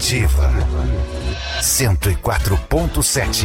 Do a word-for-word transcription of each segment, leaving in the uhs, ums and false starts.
Educativa cento e quatro ponto sete.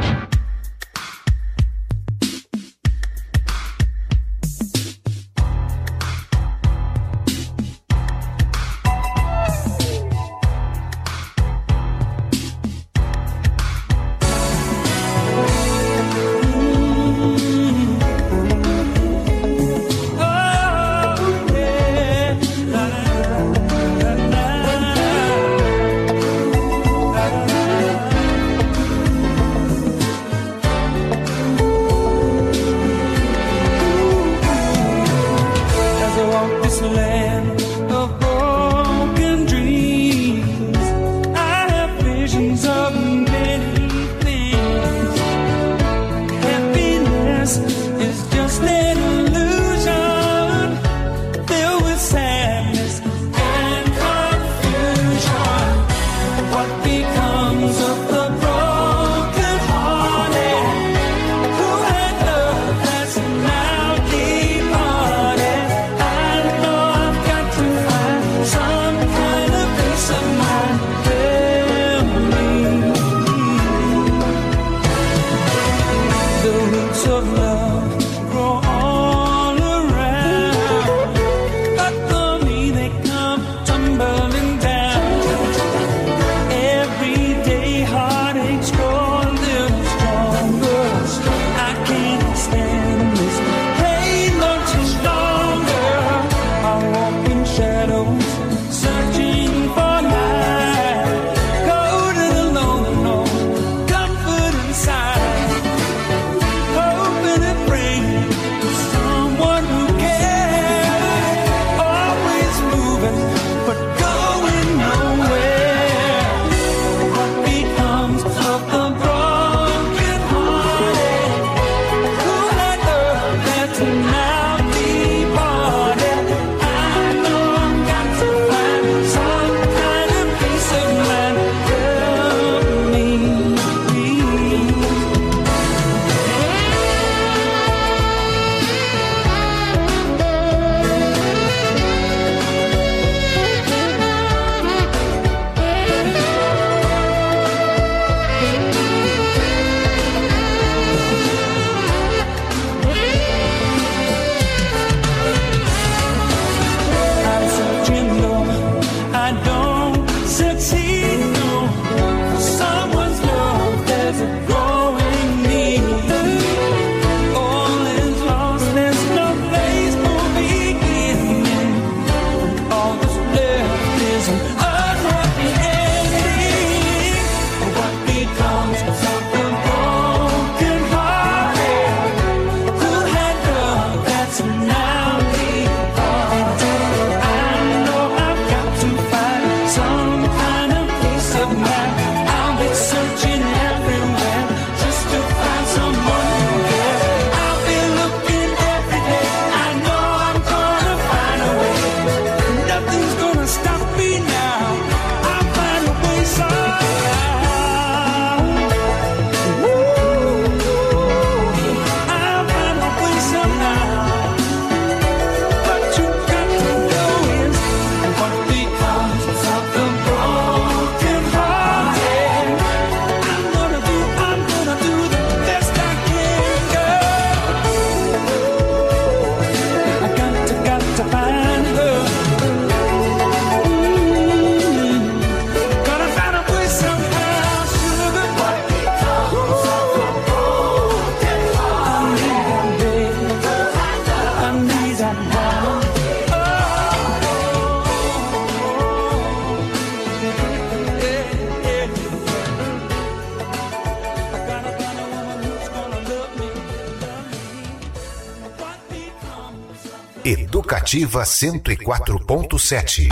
Educativa cento e quatro ponto sete.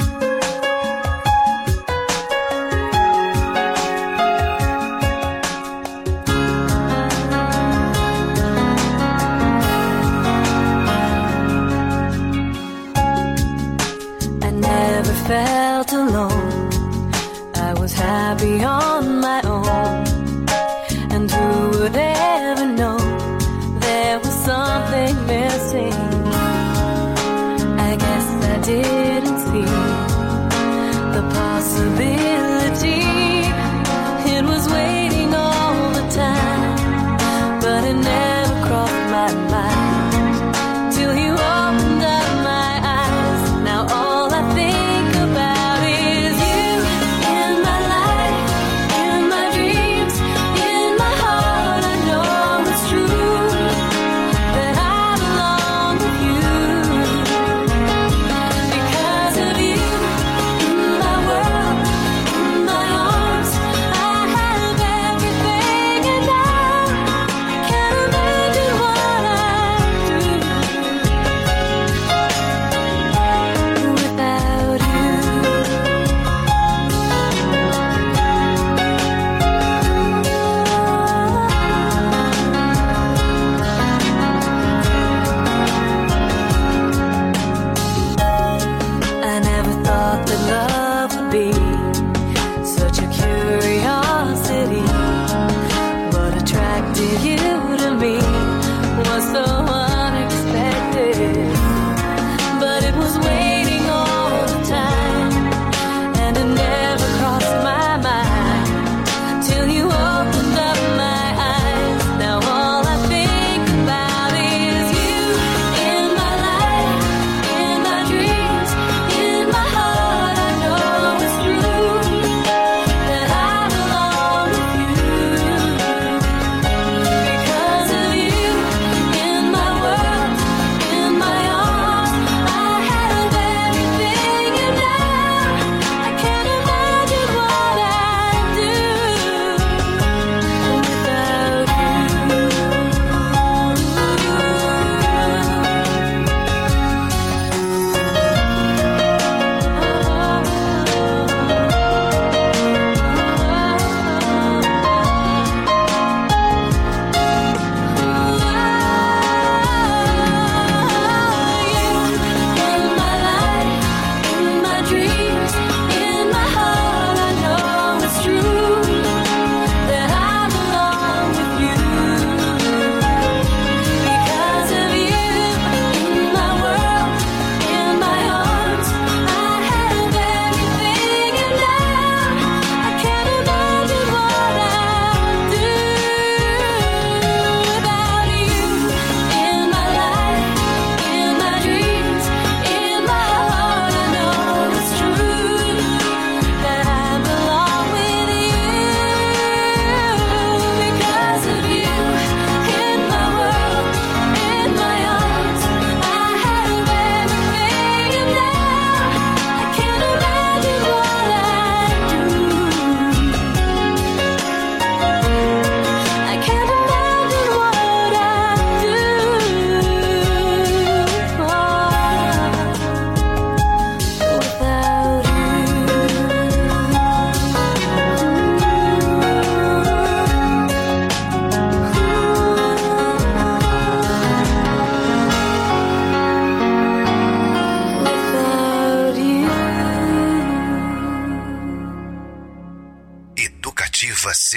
I never felt alone. I was happy on my own. And who would ever know there was something missing? I guess I didn't see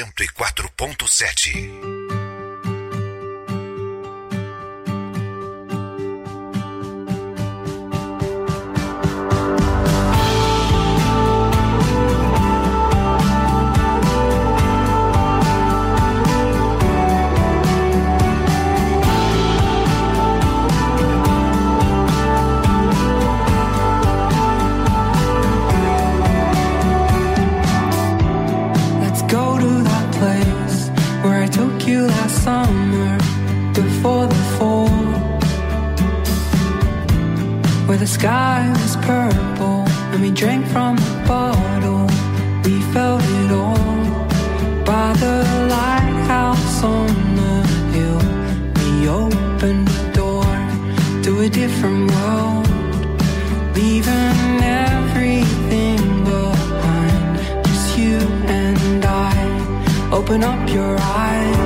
cento e quatro ponto sete. The sky was purple and we drank from the bottle. We felt it all by the lighthouse on the hill. We opened the door to a different world, leaving everything behind. Just you and I. Open up your eyes.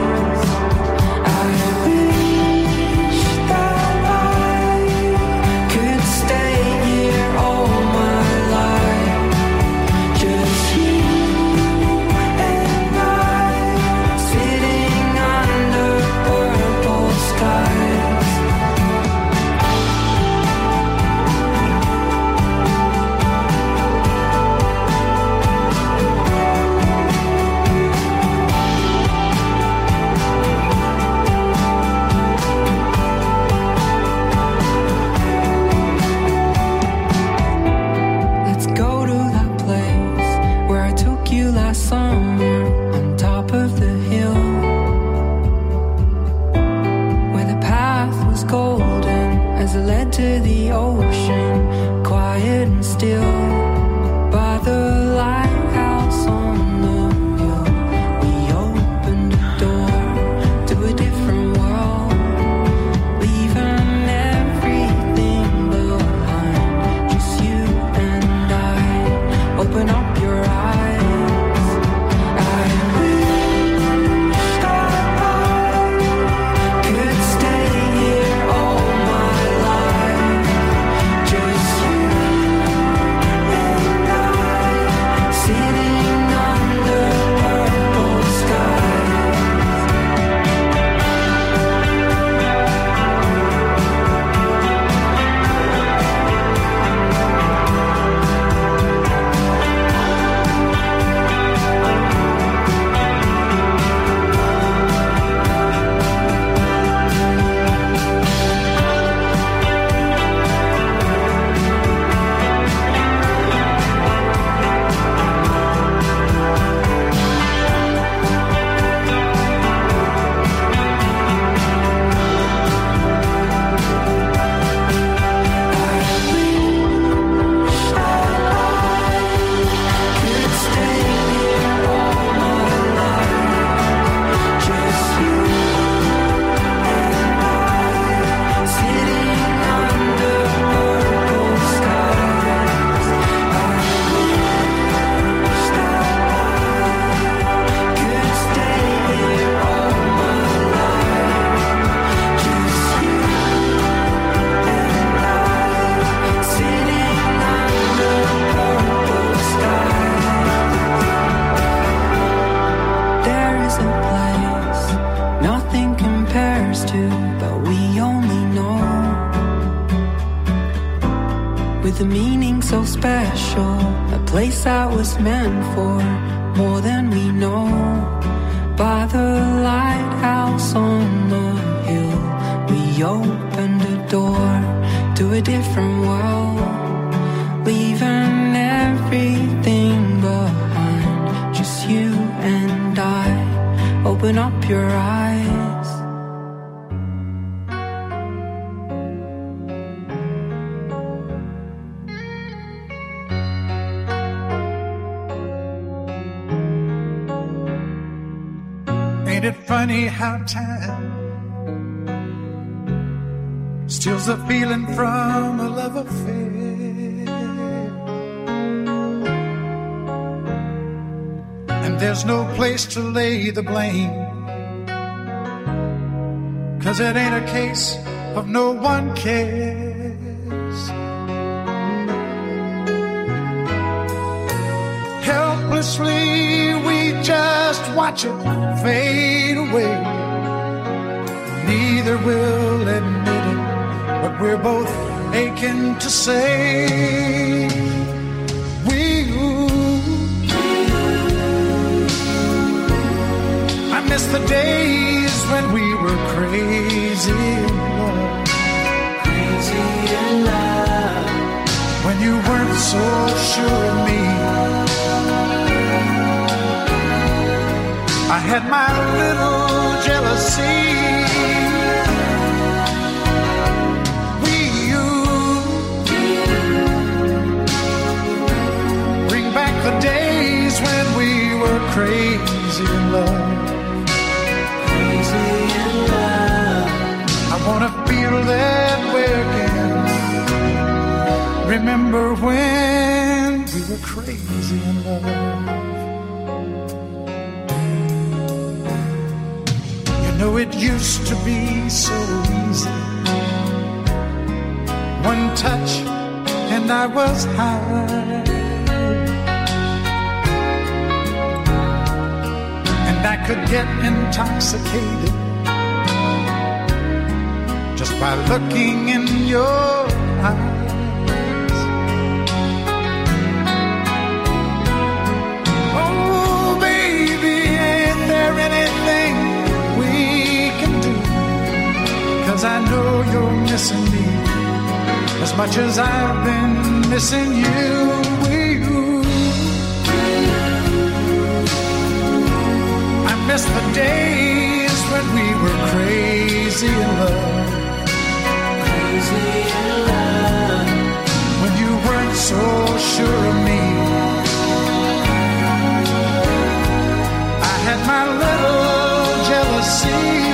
To the ocean, quiet and still, by the lighthouse on the hill. We opened a door to a different world, leaving everything behind. Just you and I. Open up your eyes. With a meaning so special, a place that was meant for more than we know. By the lighthouse on the hill, we opened a door to a different world, leaving everything behind. Just you and I. Open up your eyes. Ain't it funny how time steals the feeling from a love affair? And there's no place to lay the blame, 'cause it ain't a case of no one cares. Help helplessly we just watch it fade away. Neither will admit it, but we're both aching to say we. I miss the days when we were crazy in love, crazy in love. When you weren't so sure of me, I had my little jealousy. We, you, bring back the days when we were crazy in love, crazy in love. I wanna feel that way again. Remember when we were crazy in love. You know it used to be so easy. One touch and I was high, and I could get intoxicated just by looking in your eyes. I know you're missing me as much as I've been missing you. you. I miss the days when we were crazy in love, crazy in love. When you weren't so sure of me, I had my little jealousy.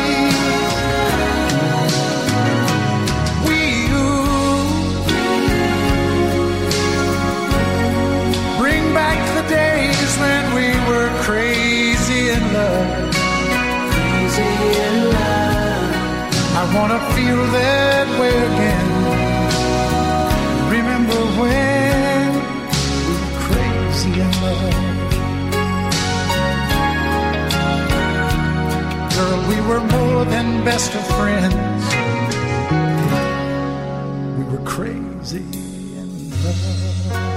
When we were crazy in love, crazy in love. I wanna feel that way again. Remember when we were crazy in love. Girl, we were more than best of friends. We were crazy in love.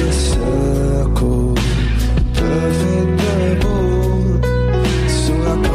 Circle, perfect double. So I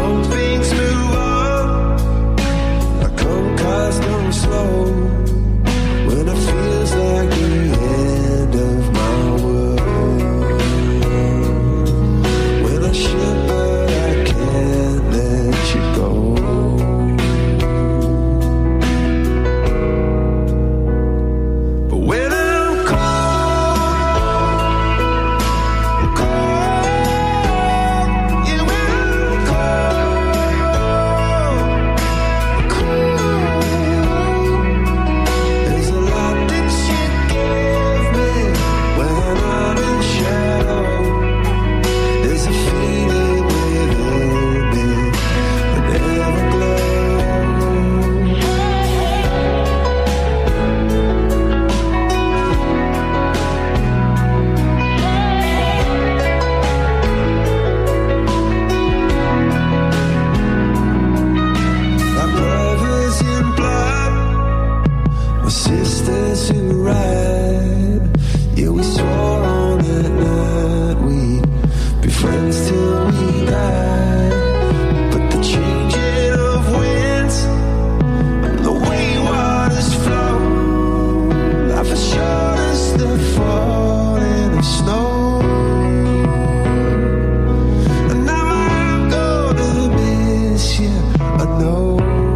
the sisters who ride. Yeah, we swore on that night we'd be friends till we die. But the changing of winds and the way waters flow, life has shown us the falling of snow. And now I'm gonna miss you, I know.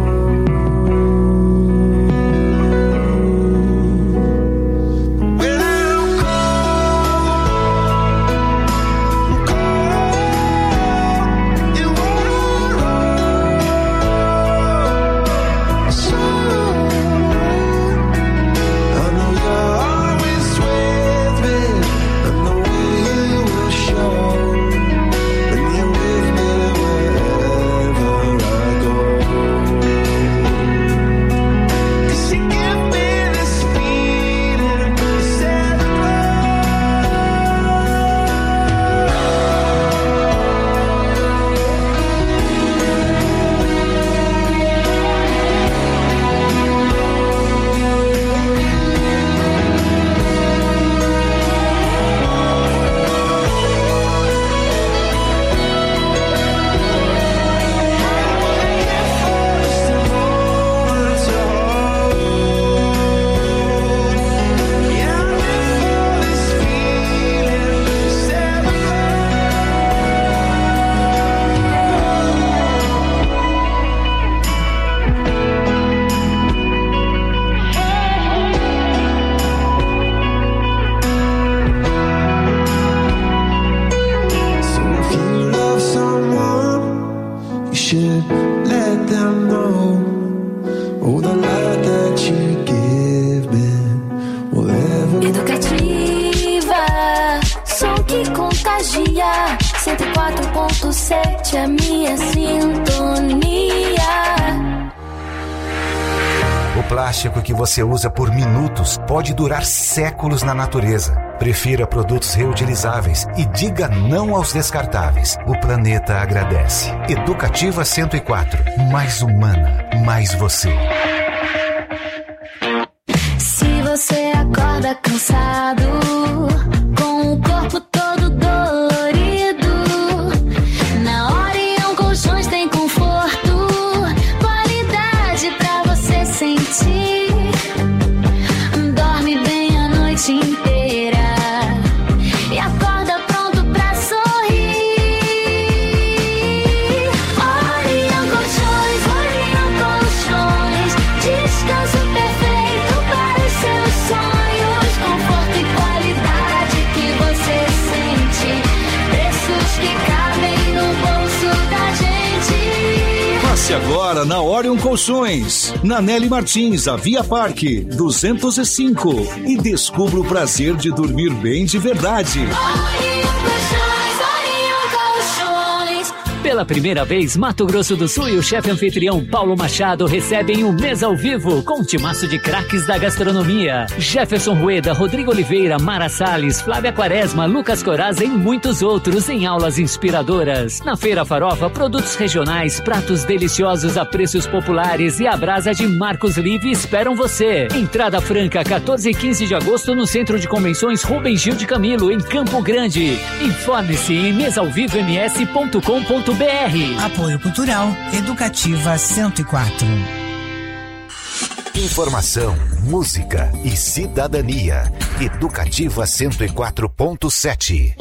cento e quatro ponto sete, a minha sintonia. O plástico que você usa por minutos pode durar séculos na natureza. Prefira produtos reutilizáveis e diga não aos descartáveis. O planeta agradece. Educativa cento e quatro. Mais humana, mais você. Se você acorda cansado, com o corpo todo dolorido, na Orion Colchões tem conforto, qualidade pra você sentir. Dorme bem a noite inteira e acorda pronto pra sorrir. Orion Colchões, Orion Colchões, descanso perfeito para os seus sonhos. Conforto e qualidade que você sente, preços que cabem no bolso da gente. Passe agora na Orion Colchões, na Nelly Martins, a Via Parque duzentos e cinco, e descubra o prazer de dormir bem de verdade. Orion Colchões, Orion Colchões. Pela primeira vez, Mato Grosso do Sul e o chefe anfitrião Paulo Machado recebem um mês ao vivo com um timaço de craques da gastronomia. Jefferson Rueda, Rodrigo Oliveira, Mara Salles, Flávia Quaresma, Lucas Coraza e muitos outros em aulas inspiradoras. Na Feira Farofa, produtos regionais, pratos deliciosos a preços populares e a brasa de Marcos Live esperam você. Entrada franca, quatorze e quinze de agosto no Centro de Convenções Rubem Gil de Camilo, em Campo Grande. Informe-se em mesalvivo m s ponto com ponto b r. Apoio Cultural Educativa cento e quatro. Informação, música e cidadania. Educativa cento e quatro ponto sete.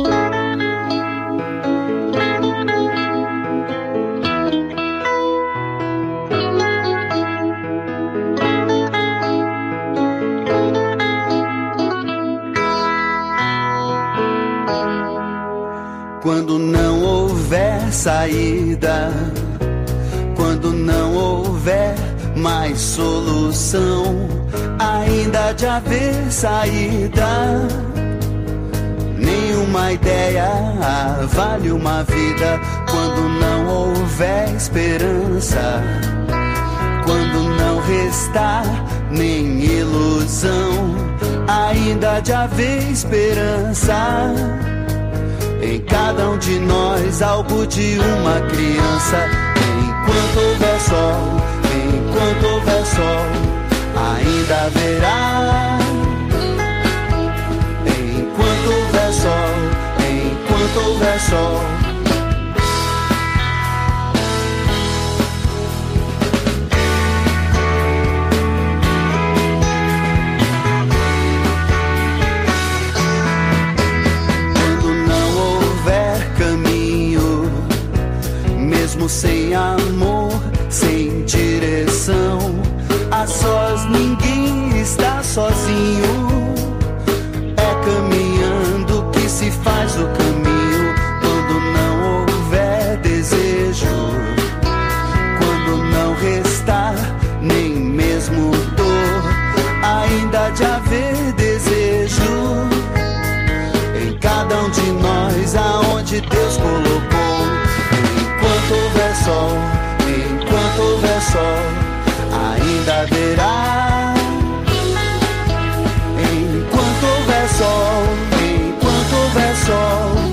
Quando não houver saída, quando não houver mais solução, ainda de haver saída. Nenhuma ideia vale uma vida quando não houver esperança, quando não restar nem ilusão, ainda de haver esperança. Em cada um de nós, algo de uma criança. Enquanto houver sol, enquanto houver sol, ainda haverá houver sol. Sem amor, sem direção, a sós ninguém está sozinho. É caminhando que se faz o caminho. Quando não houver desejo, quando não restar nem mesmo dor, ainda de haver desejo em cada um de nós, aonde Deus colocou. Enquanto houver sol, enquanto houver sol, ainda haverá. Enquanto houver sol, enquanto houver sol.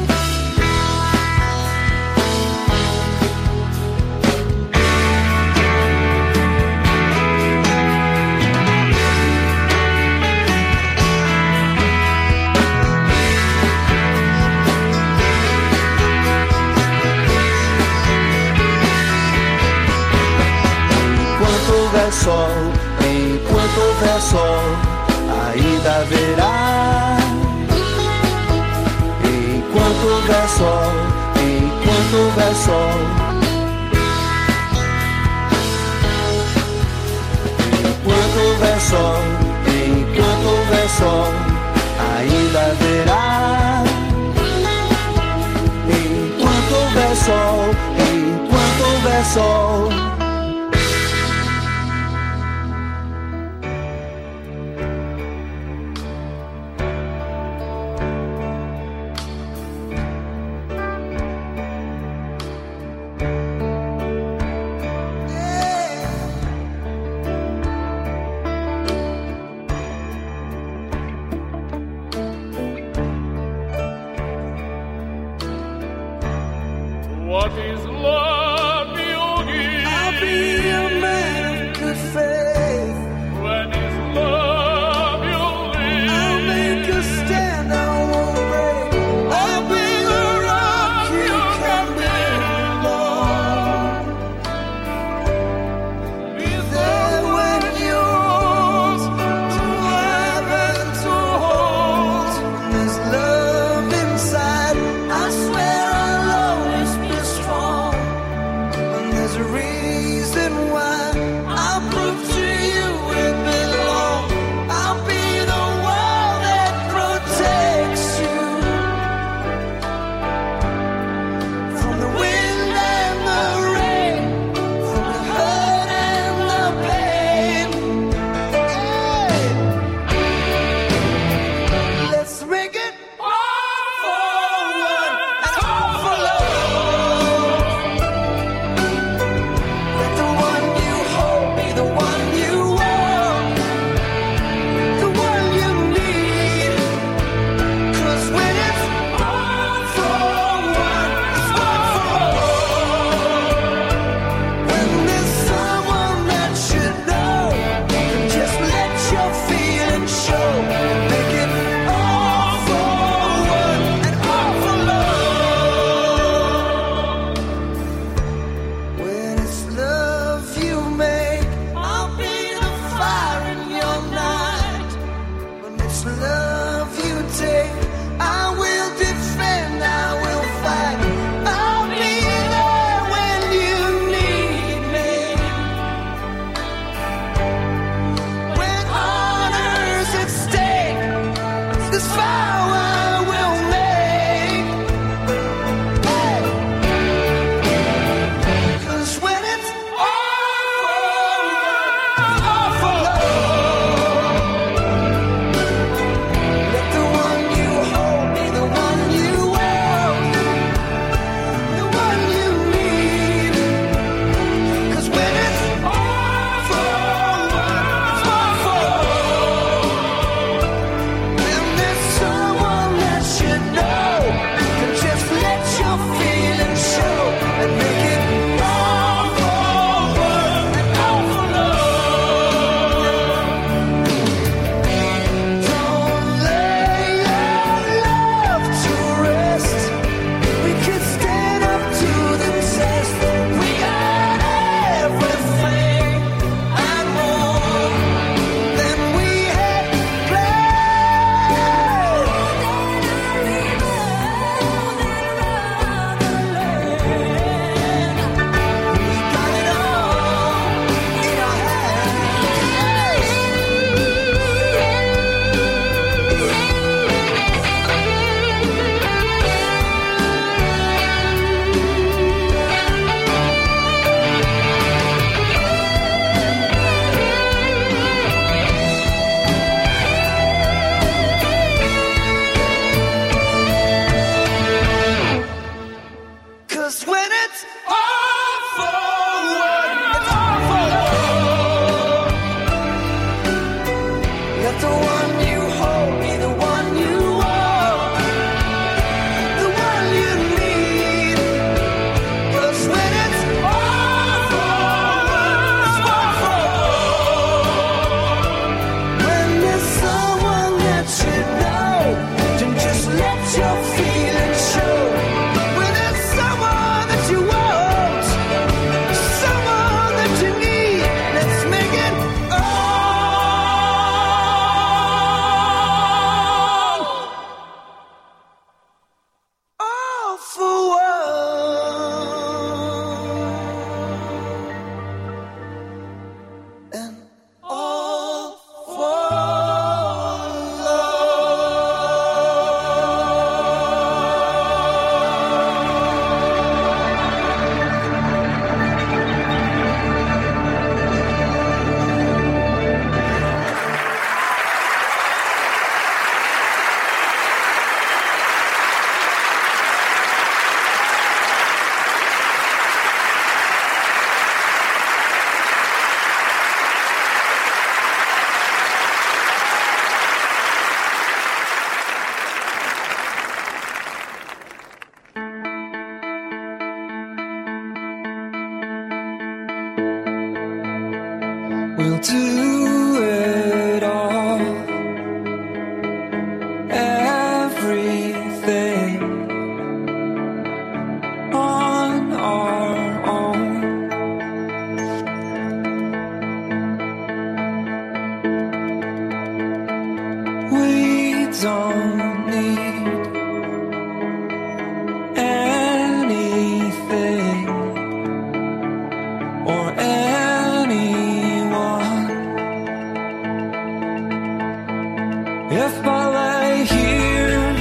Sol, enquanto houver sol, ainda haverá. Enquanto houver sol, enquanto houver sol. Enquanto houver sol, enquanto houver sol, ainda haverá. Enquanto houver sol, enquanto houver sol. What is love, Yogi? If I lay here,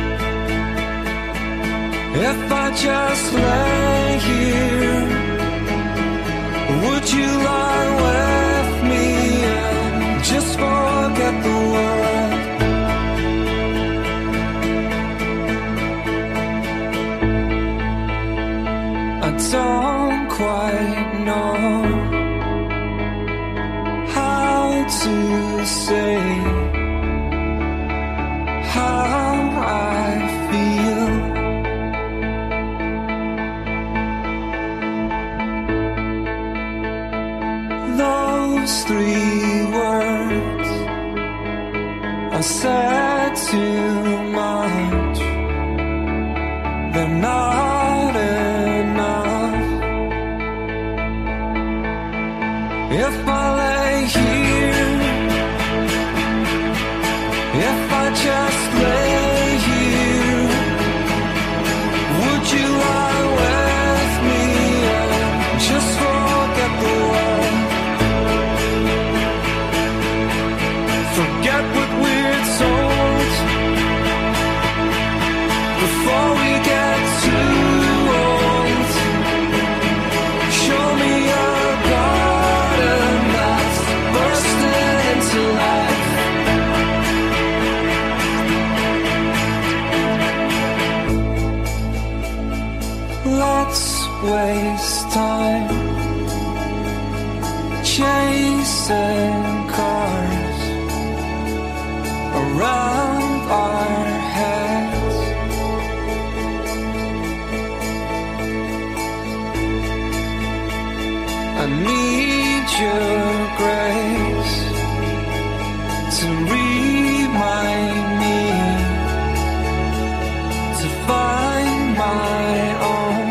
if I just lay here, would you lie with me and just forget the world? I don't quite know how to say how I feel. Those three words I said too much. They're not enough. If I lay here, if I just lay here, would you lie with me and just forget the world? Forget what we're told before we get too old. Show me a garden that's bursting into life. Let's waste time chasing cars around our heads. I need your grace to remind me to find my own.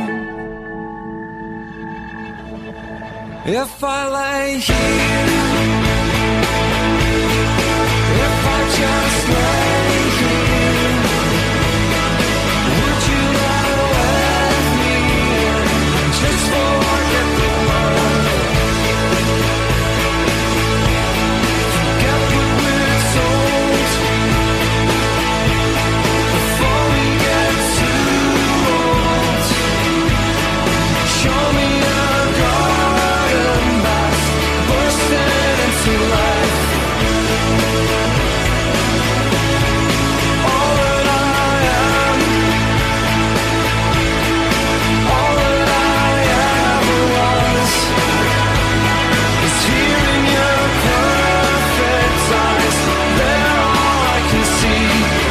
If I lay here, if I just lay here, would you lie with me and just forget the world? Forget what we're told before we get too old. Show me a garden that's bursting into life. All that I am, all that I ever was, is here in your perfect eyes. They're all I can see.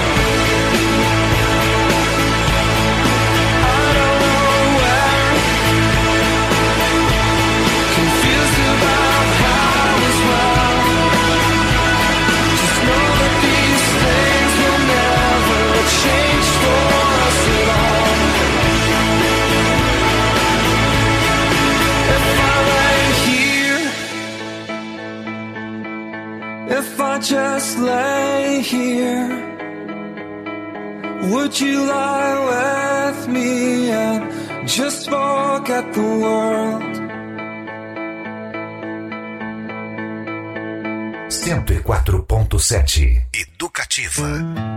I don't know where, confused about how as well. Just know that these things will never change for us at all. If I lay here, if I just lay here, would you lie with me and just forget the world? cento e quatro ponto sete Educativa.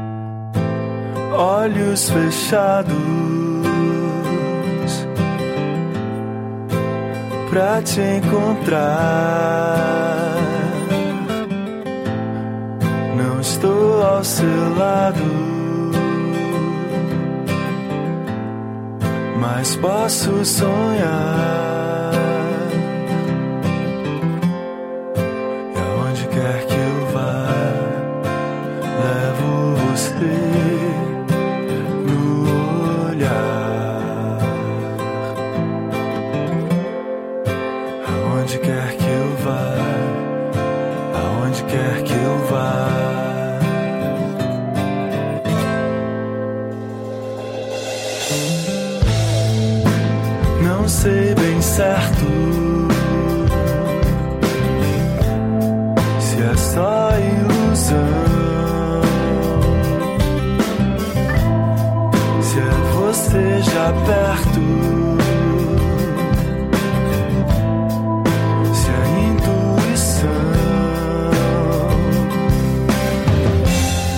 Olhos fechados pra te encontrar. Não estou ao seu lado, mas posso sonhar. E aonde quer que eu vá, levo você no olhar. Aonde quer que eu vá, aonde quer que eu vá. Não sei bem certo se é só ilusão, se é você já perto, se é intuição.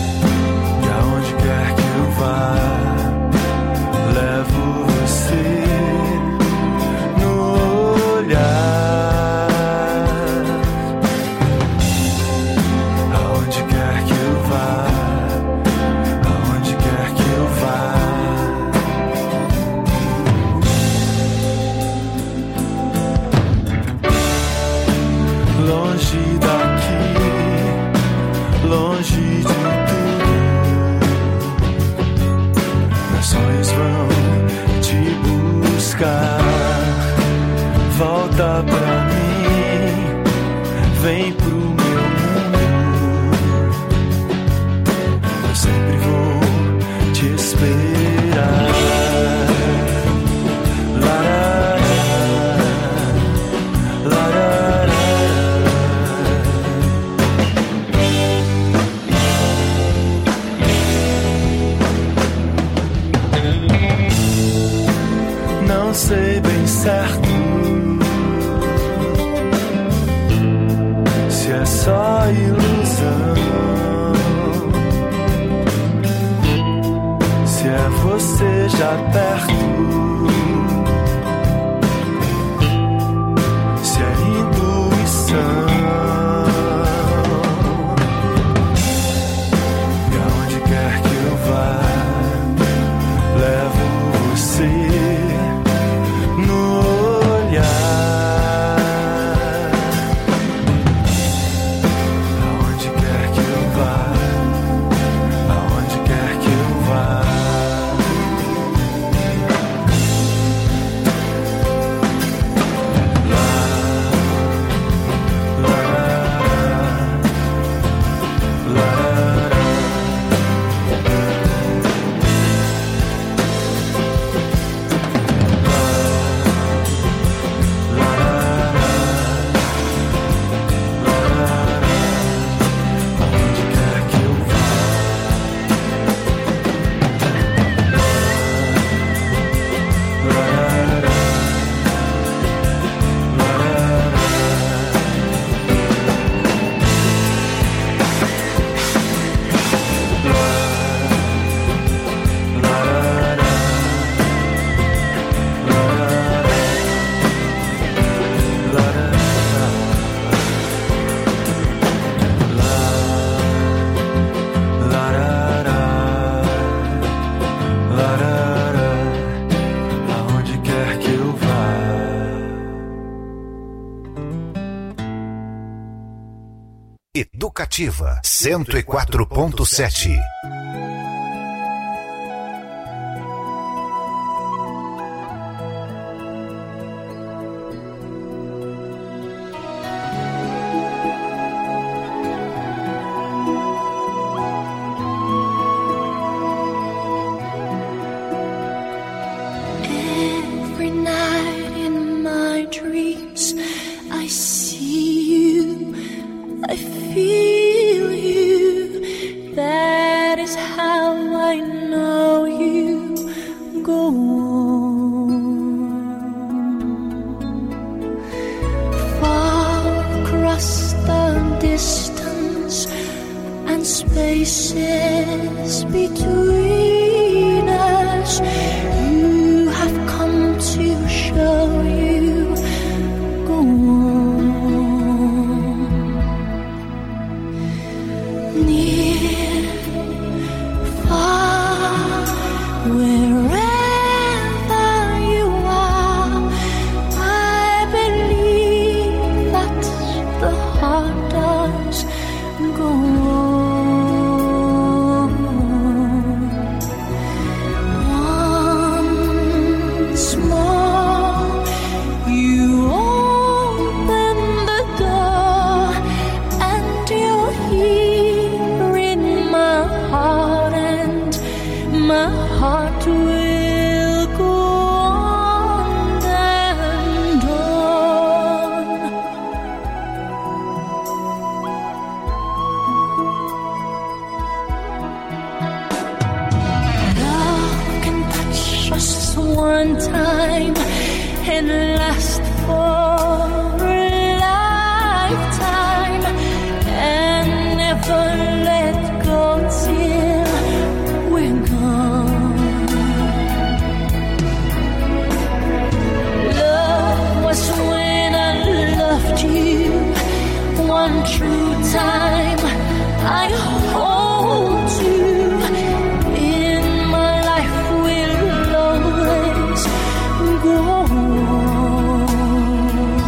esteja perto. Se é intuição, e aonde quer que eu vá, levo você no olhar. Aonde quer que eu vá, aonde quer que eu vá. Educativa cento e quatro ponto sete. Every night in my dreams I see you, I feel you. That is how I know you. Go on. Far across the distance and spaces between us, you have come to show you. Go on. Near, far, wherever you are, I believe that the heart does go on. Once more, you open the door, and you're here in my heart, and my heart will go on and on. Love can touch us one time and last for a lifetime, and never let go till we're gone. Love was when I loved you one true time. I hold you in my life, will always go on.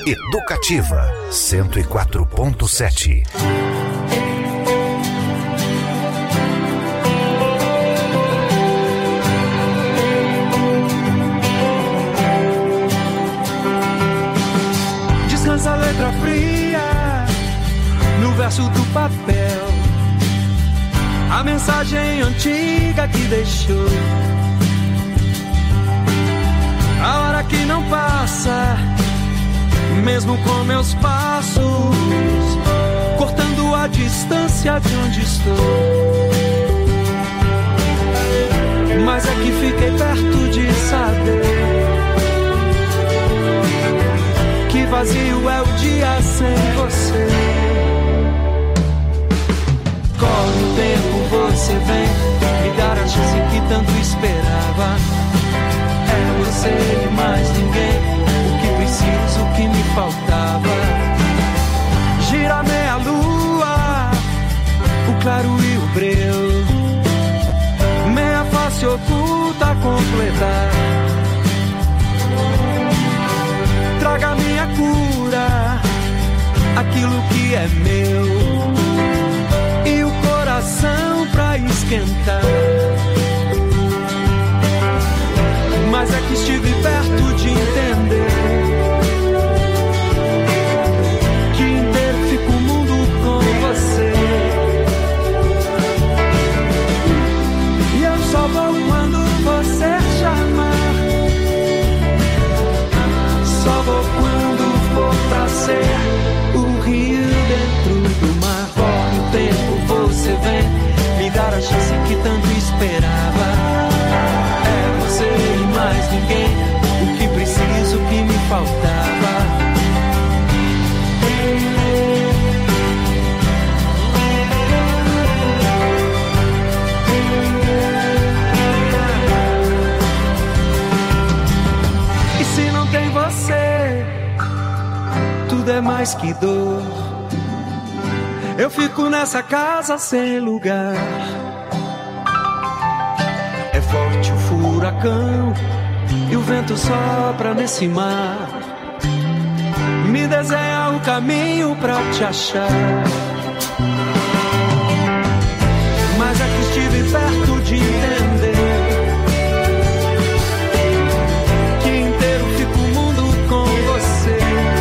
Educativa cento e quatro ponto sete. Descansa a letra fria no verso do papel, a mensagem antiga que deixou. A hora que não passa, mesmo com meus passos, cortando a distância de onde estou. Mas é que fiquei perto de saber que vazio é o dia sem você. Corre o tempo, você vem me dar a chance que tanto esperava. É você e mais ninguém, o que preciso, o que me faltava. Gira meia lua, o claro e o breu, meia face oculta a completar. Traga minha cura, aquilo que é meu, e o coração pra esquentar. Mas é que estive perto de entender que inteiro fica o mundo com você. E eu só vou quando você chamar, só vou quando for pra ser o rio dentro do mar. Corre o tempo, você vem me dar a chance que tanto esperava. Você e mais ninguém, o que preciso, o que me faltava. E se não tem você, tudo é mais que dor. Eu fico nessa casa sem lugar. É forte o furacão e o vento sopra nesse mar. Me desenha o caminho pra te achar. Mas é que estive perto de entender que inteiro fica o mundo com você.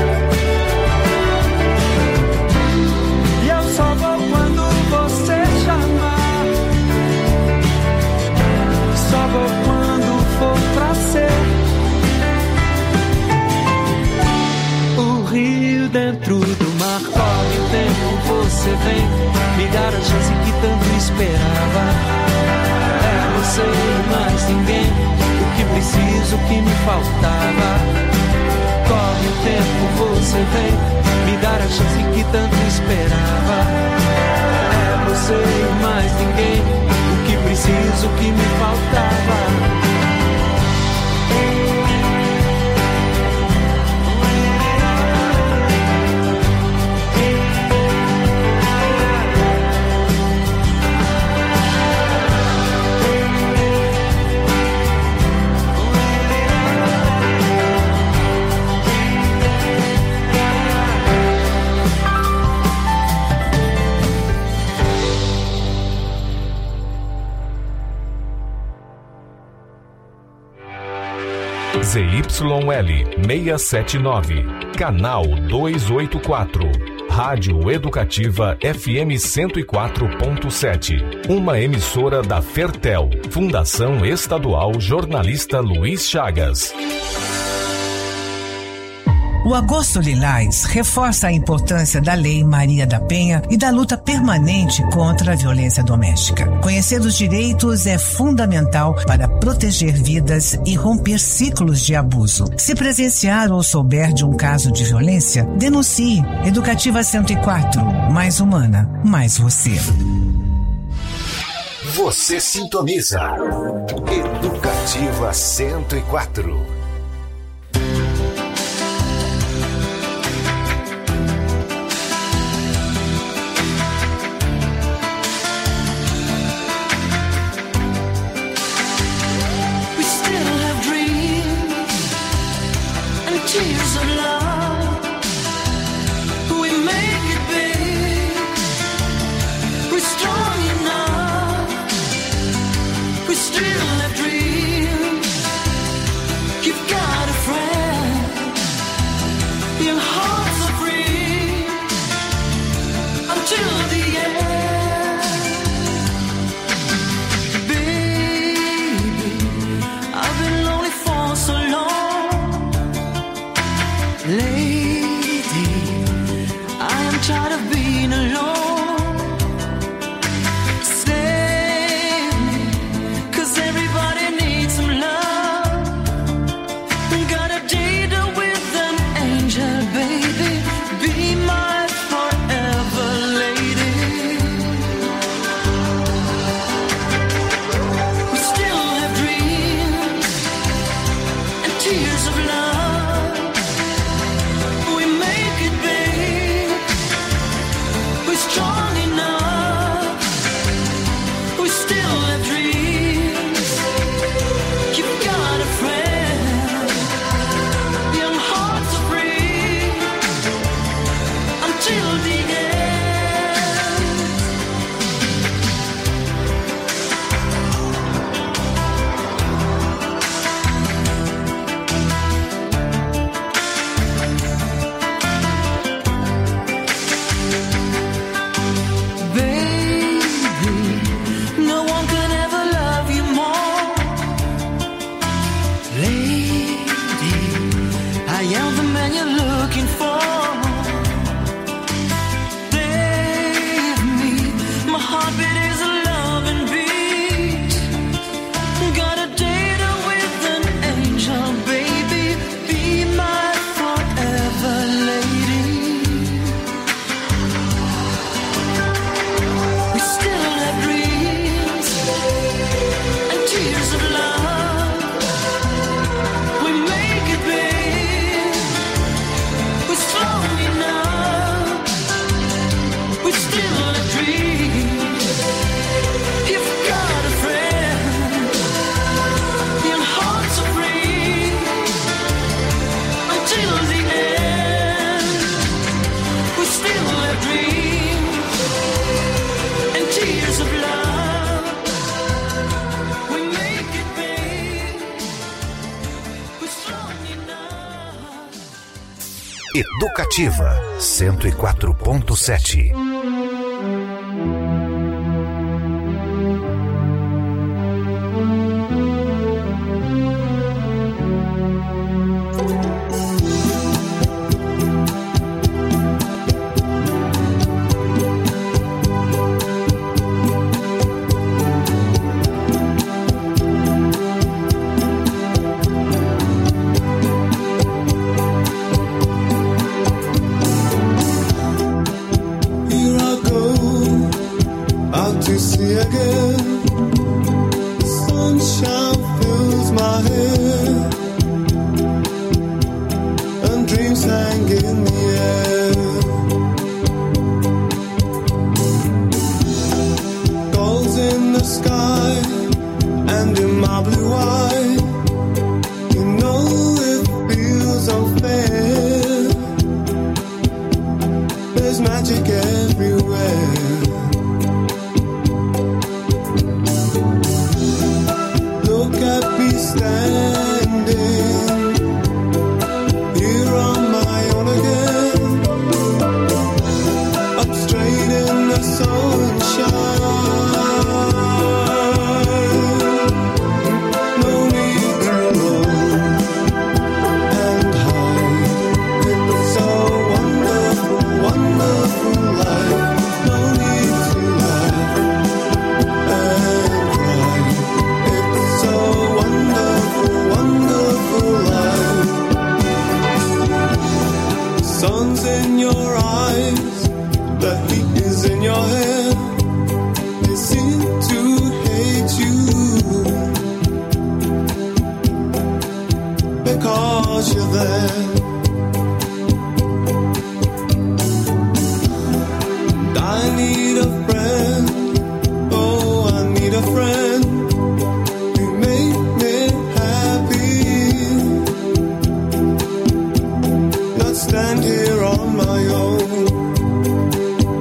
E eu só vou quando você chamar, só vou quando for pra ser o rio dentro do mar. Corre o tempo, você vem me dar a chance que tanto esperava. É você e mais ninguém, o que preciso, o que me faltava. Corre o tempo, você vem me dar a chance que tanto esperava. É você e mais ninguém, o que preciso, o que me faltava. Z Y L seiscentos e setenta e nove, canal duzentos e oitenta e quatro, Rádio Educativa F M cento e quatro ponto sete, uma emissora da Fertel, Fundação Estadual Jornalista Luiz Chagas. O Agosto Lilás reforça a importância da Lei Maria da Penha e da luta permanente contra a violência doméstica. Conhecer os direitos é fundamental para proteger vidas e romper ciclos de abuso. Se presenciar ou souber de um caso de violência, denuncie. Educativa cento e quatro, mais humana, mais você. Você sintoniza Educativa cento e quatro. Tears of love Educativa cento e quatro ponto sete.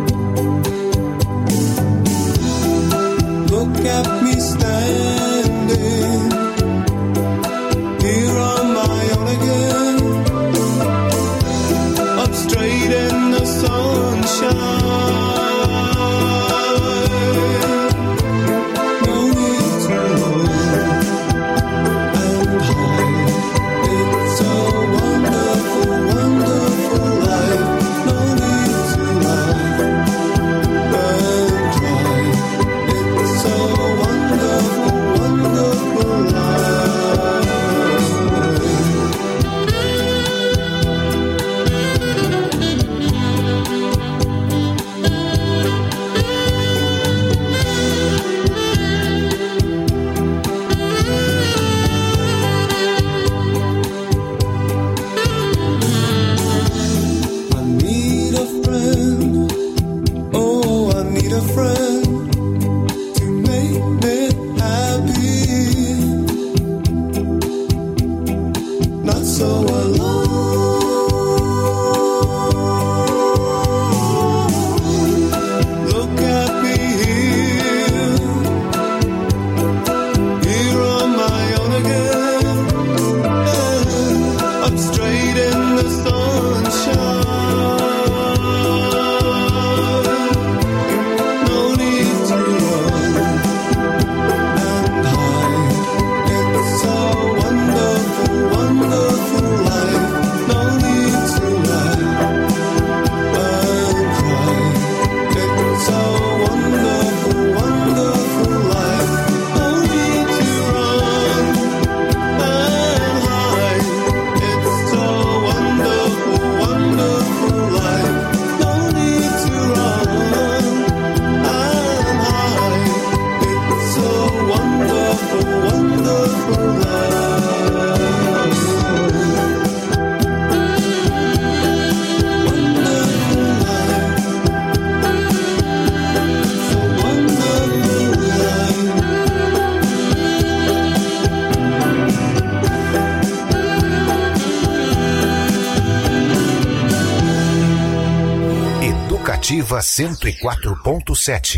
Look at me standing Educativa cento e quatro ponto sete.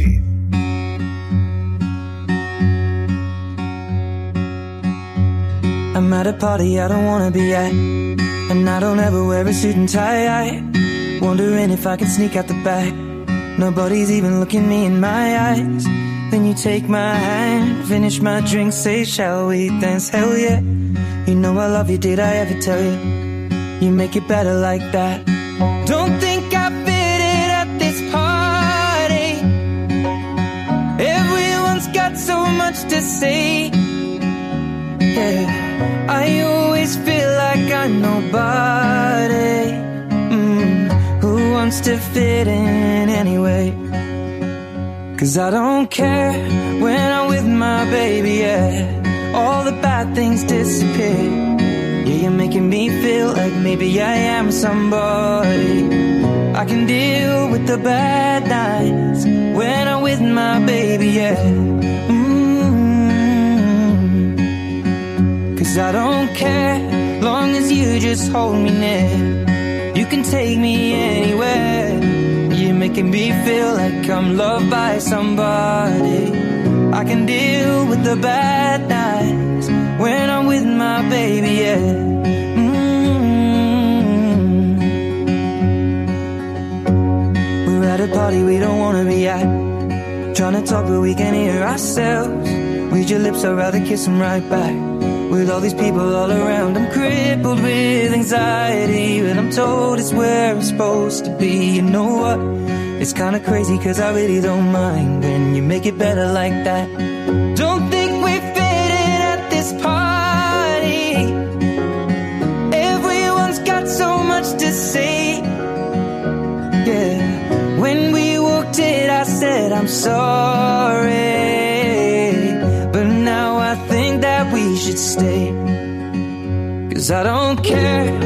I'm at a party I don't wanna be at, and I don't ever wear a suit and tie. Wondering if I can sneak out the back. Nobody's even looking me in my eyes. Then you take my hand, finish my drink, say shall we dance? Hell yeah. You know I love you, did I ever tell you? You make it better like that. Don't think I fit it at this party. Everyone's got so much to say. Yeah, I always feel like I'm nobody. Mm, who wants to fit in anyway? Cause I don't care when I'm with my baby, yeah. All the bad things disappear. Yeah, you're making me feel like maybe I am somebody. I can deal with the bad nights when I'm with my baby, yeah. Mm-hmm. Cause I don't care, long as you just hold me near. You can take me anywhere. You're making me feel like I'm loved by somebody. I can deal with the bad nights when I'm with my baby, yeah. Mm-hmm. We're at a party we don't wanna be at, trying to talk but we can't hear ourselves. Read your lips, I'd rather kiss them right back. With all these people all around, I'm crippled with anxiety, but I'm told it's where I'm supposed to be. You know what? It's kinda crazy cause I really don't mind when you make it better like that. Don't think we fit in at this party. Everyone's got so much to say. Yeah, when we walked in I said I'm sorry, but now I think that we should stay. Cause I don't care